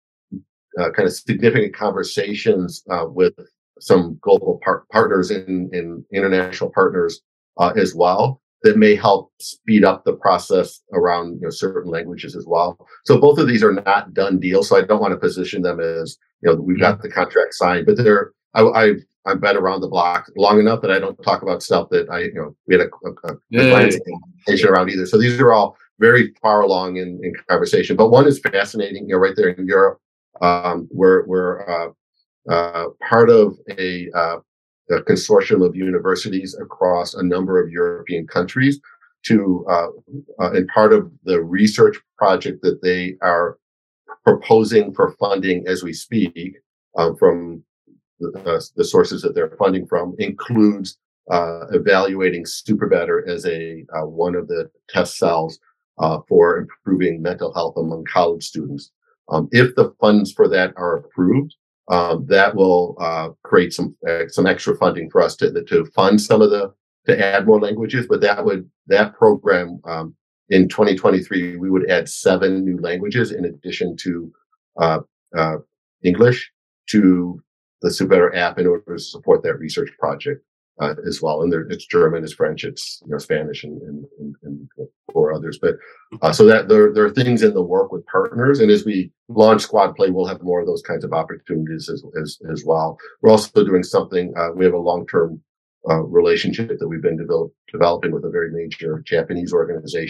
uh, kind of significant conversations uh, with some global par- partners in, in international partners uh, as well, that may help speed up the process around, you know, certain languages as well. So both of these are not done deals. So I don't want to position them as, you know, we've got the contract signed, but they're, I, I've, I've been around the block long enough that I don't talk about stuff that I, you know, we had a, a, a Yeah, conversation around either. So these are all very far along in, in conversation, but one is fascinating, you know, right there in Europe. Um, we're, we're, uh, uh, part of a, uh, a consortium of universities across a number of European countries to, uh, uh, and part of the research project that they are proposing for funding as we speak, um, from the, uh, the sources that they're funding from, includes, uh, evaluating Super Better as a, uh, one of the test cells, uh, for improving mental health among college students. Um, if the funds for that are approved, Um, that will uh, create some uh, some extra funding for us to to fund some of the to add more languages. But that would that program um, in twenty twenty-three, we would add seven new languages in addition to uh, uh, English to the Super Better app in order to support that research project uh, as well. And there, it's German, it's French, it's, you know, Spanish, and, and, and, and four others. But uh, so that there there are things in the work with partners, and as we launch Squad Play, we'll have more of those kinds of opportunities as as, as well. We're also doing something. Uh, we have a long term uh, relationship that we've been develop, developing with a very major Japanese organization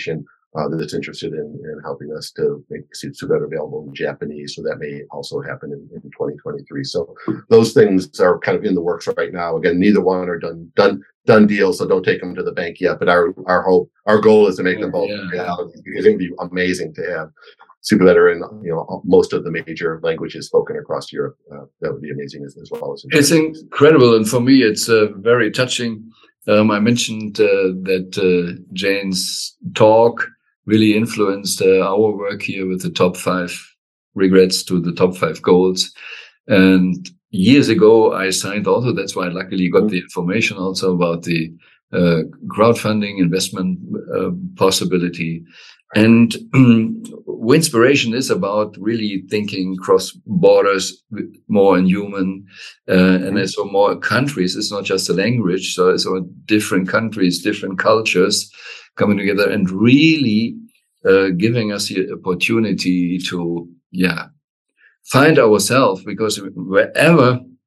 uh, that's interested in, in helping us to make Superbetter available in Japanese. So that may also happen in, in twenty twenty-three. So those things are kind of in the works right now. Again, neither one are done done done deals, so don't take them to the bank yet. But our our hope, our goal is to make them both yeah. reality, because it would be amazing to have Superbetter in, you know, most of the major languages spoken across Europe. Uh, that would be amazing as, as well as. It's incredible, and for me, it's uh, very touching. Um, I mentioned uh, that uh, Jane's talk really influenced uh, our work here with the top five regrets to the top five goals. And years ago, I signed also, that's why I luckily got the information also about the uh, crowdfunding investment uh, possibility. And um, Winspiration is about really thinking cross borders, more in human, uh, and there's so more countries. It's not just a language, so it's so different countries, different cultures coming together and really uh, giving us the opportunity to, yeah, find ourselves, because wherever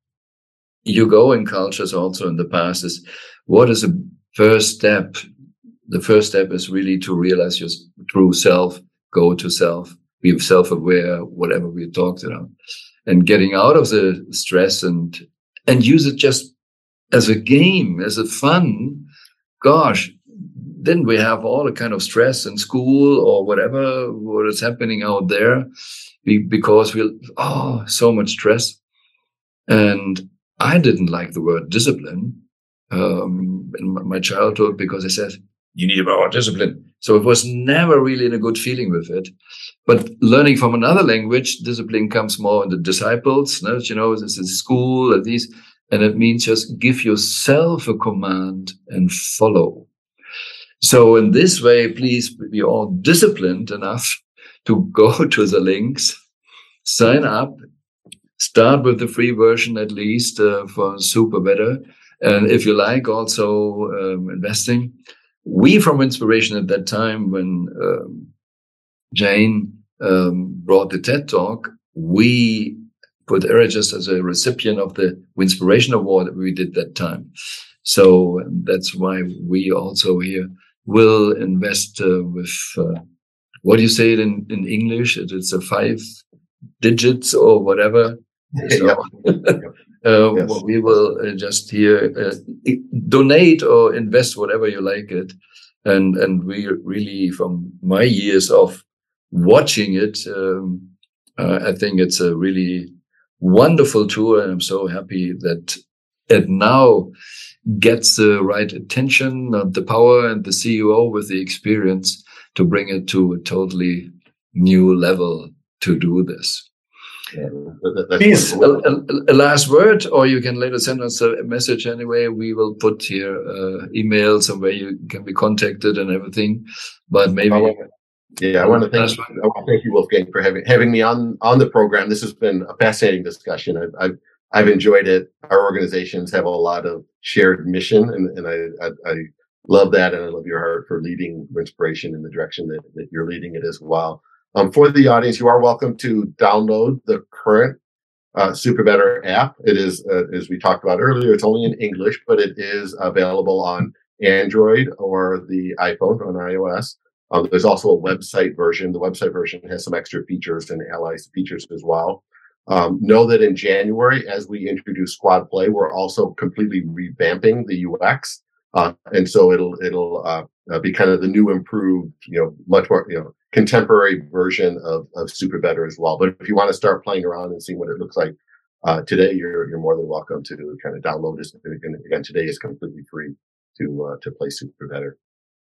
you go in cultures, also in the past, is what is the first step? The first step is really to realize your true self, go to self, be self-aware, whatever we talked about, and getting out of the stress and and use it just as a game, as a fun. Gosh, then we have all the kind of stress in school or whatever, what is happening out there, because we'll, oh, so much stress. And I didn't like the word discipline um, in my childhood, because I said, you need more discipline. So it was never really in a good feeling with it. But learning from another language, discipline comes more in the disciples. No? You know, this is school and these, and it means just give yourself a command and follow. So in this way, please be all disciplined enough to go to the links, sign up, start with the free version at least uh, for Superbetter. And if you like also um, investing, we from Winspiration at that time, when um, Jane um, brought the TED Talk, we put Eregis as a recipient of the Winspiration Award that we did that time. So that's why we also here will invest uh, with, uh, what do you say it in, in English? It's a five digits or whatever. So, uh, yes. Well, we will uh, just here uh, donate or invest whatever you like it, and and we really, from my years of watching it, um, uh, I think it's a really wonderful tour, and I'm so happy that it now gets the right attention, uh, the power, and the C E O with the experience to bring it to a totally new level to do this. Yeah, please, a, a, a last word, or you can later send us a message anyway. We will put here uh, emails and where you can be contacted and everything. But maybe, I wanna, yeah, I want to thank you, I want to thank you, Wolfgang, for having having me on on the program. This has been a fascinating discussion. I've I've, I've enjoyed it. Our organizations have a lot of shared mission, and and I, I I love that, and I love your heart for leading Winspiration in the direction that, that you're leading it as well. Um, for the audience, you are welcome to download the current uh, Superbetter app. It is, uh, as we talked about earlier, it's only in English, but it is available on Android or the iPhone on iOS. Um, there's also a website version. The website version has some extra features and allies features as well. Um, know that in January, as we introduce Squad Play, we're also completely revamping the U X. Uh, and so it'll, it'll uh, uh, be kind of the new improved, you know, much more, you know, contemporary version of, of Superbetter as well. But if you want to start playing around and seeing what it looks like uh, today, you're you're more than welcome to kind of download this. And again, today is completely free to uh, to play Superbetter.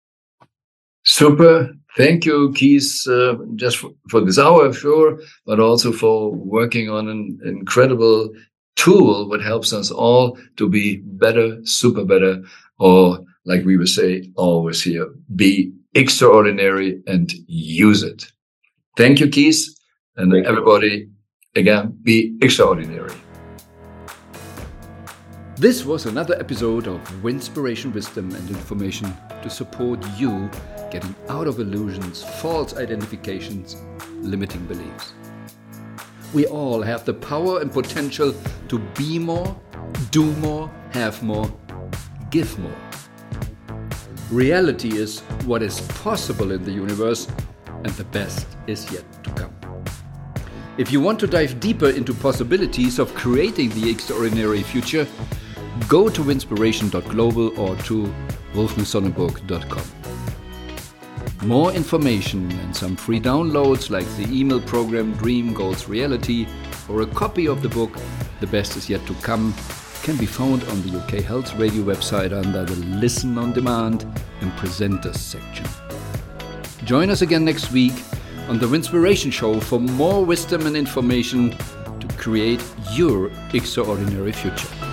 Super. Thank you, Keith, uh, just for, for this hour, sure, but also for working on an incredible tool that helps us all to be better, super better, or like we would say always here, be extraordinary and use it. Thank you, Keith, and Thank everybody, you. Again, be extraordinary. This was another episode of Winspiration Wisdom and Information to support you getting out of illusions, false identifications, limiting beliefs. We all have the power and potential to be more, do more, have more, give more. Reality is what is possible in the universe, and the best is yet to come. If you want to dive deeper into possibilities of creating the extraordinary future, go to winspiration dot global or to wolfgang sonnenburg dot com. More information and some free downloads like the email program Dream Goals Reality or a copy of the book The Best Is Yet to Come can be found on the U K Health Radio website under the Listen on Demand and Presenters section. Join us again next week on the Winspiration Show for more wisdom and information to create your extraordinary future.